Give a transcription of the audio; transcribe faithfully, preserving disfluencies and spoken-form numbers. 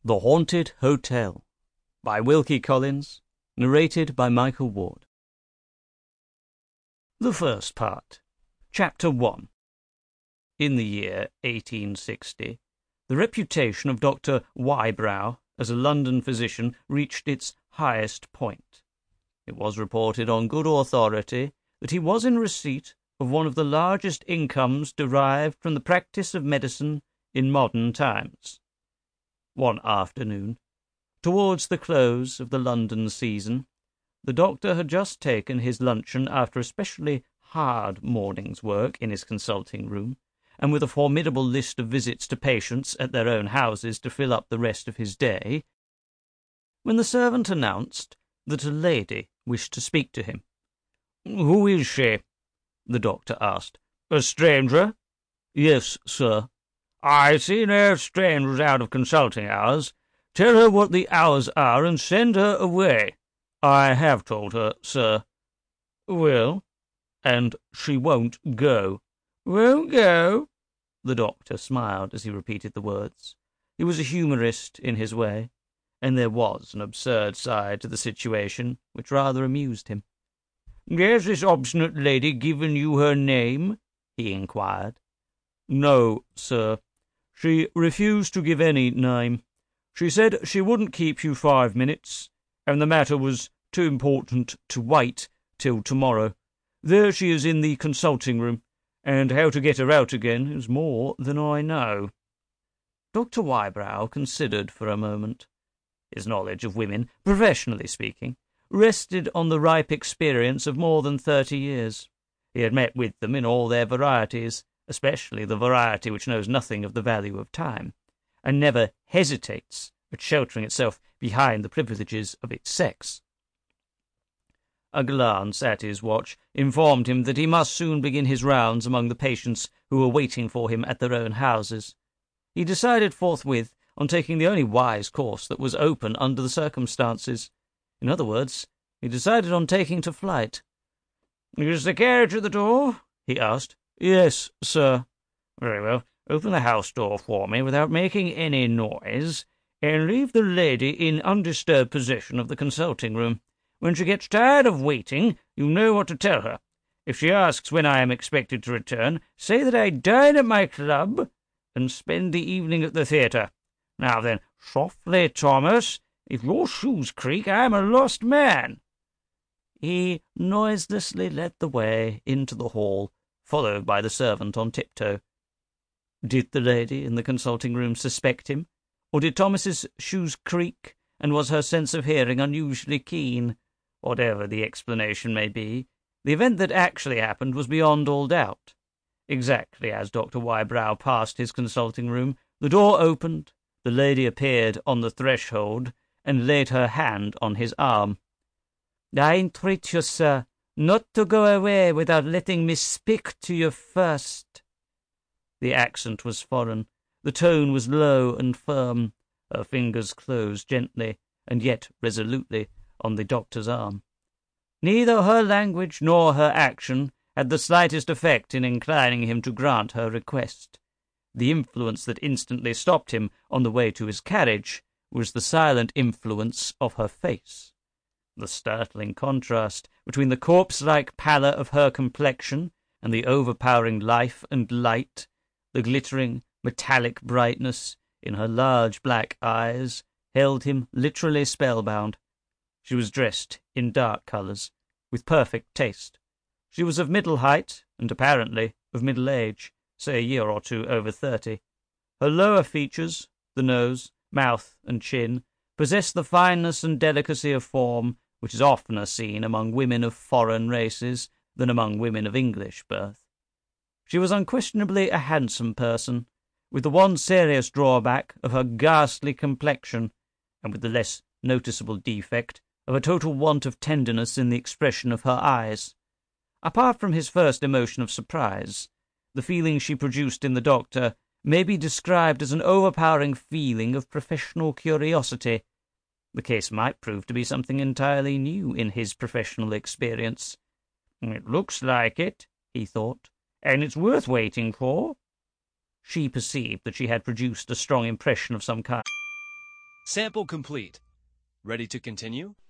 The Haunted Hotel by Wilkie Collins, narrated by Michael Ward. The first part. Chapter one. In the year eighteen sixty, the reputation of Doctor Wybrow as a London physician reached its highest point. It was reported on good authority that he was in receipt of one of the largest incomes derived from the practice of medicine in modern times. One afternoon, towards the close of the London season, the doctor had just taken his luncheon after a specially hard morning's work in his consulting room, and with a formidable list of visits to patients at their own houses to fill up the rest of his day, when the servant announced that a lady wished to speak to him. "Who is she?" the doctor asked. "A stranger?" "Yes, sir." "I see no strangers out of consulting hours. Tell her what the hours are and send her away." "I have told her, sir." "Well?" "And she won't go." "Won't go?" The doctor smiled as he repeated the words. He was a humorist in his way, and there was an absurd side to the situation which rather amused him. "Has this obstinate lady given you her name?" he inquired. "No, sir. She refused to give any name. She said she wouldn't keep you five minutes, and the matter was too important to wait till tomorrow. There she is in the consulting room, and how to get her out again is more than I know." Doctor Wybrow considered for a moment. His knowledge of women, professionally speaking, rested on the ripe experience of more than thirty years. He had met with them in all their varieties, especially the variety which knows nothing of the value of time, and never hesitates at sheltering itself behind the privileges of its sex. A glance at his watch informed him that he must soon begin his rounds among the patients who were waiting for him at their own houses. He decided forthwith on taking the only wise course that was open under the circumstances. In other words, he decided on taking to flight. "Is the carriage at the door?" he asked. "Yes, sir." "Very well. Open the house door for me without making any noise, and leave the lady in undisturbed possession of the consulting room. When she gets tired of waiting, you know what to tell her. If she asks when I am expected to return, say that I dine at my club and spend the evening at the theatre. Now then, softly, Thomas. If your shoes creak, I am a lost man." He noiselessly led the way into the hall, followed by the servant on tiptoe. Did the lady in the consulting room suspect him, or did Thomas's shoes creak, and was her sense of hearing unusually keen? Whatever the explanation may be, the event that actually happened was beyond all doubt. Exactly as Doctor Wybrow passed his consulting room, the door opened, the lady appeared on the threshold, and laid her hand on his arm. "I entreat you, sir, not to go away without letting me speak to you first." The accent was foreign, the tone was low and firm. Her fingers closed gently, and yet resolutely, on the doctor's arm. Neither her language nor her action had the slightest effect in inclining him to grant her request. The influence that instantly stopped him on the way to his carriage was the silent influence of her face. The startling contrast between the corpse-like pallor of her complexion and the overpowering life and light, the glittering, metallic brightness in her large black eyes, held him literally spellbound. She was dressed in dark colours, with perfect taste. She was of middle height, and apparently of middle age, say a year or two over thirty. Her lower features, the nose, mouth, and chin, possessed the fineness and delicacy of form which is oftener seen among women of foreign races than among women of English birth. She was unquestionably a handsome person, with the one serious drawback of her ghastly complexion, and with the less noticeable defect of a total want of tenderness in the expression of her eyes. Apart from his first emotion of surprise, the feeling she produced in the doctor may be described as an overpowering feeling of professional curiosity. The case might prove to be something entirely new in his professional experience. "It looks like it," he thought, "and it's worth waiting for." She perceived that she had produced a strong impression of some kind. Sample complete. Ready to continue?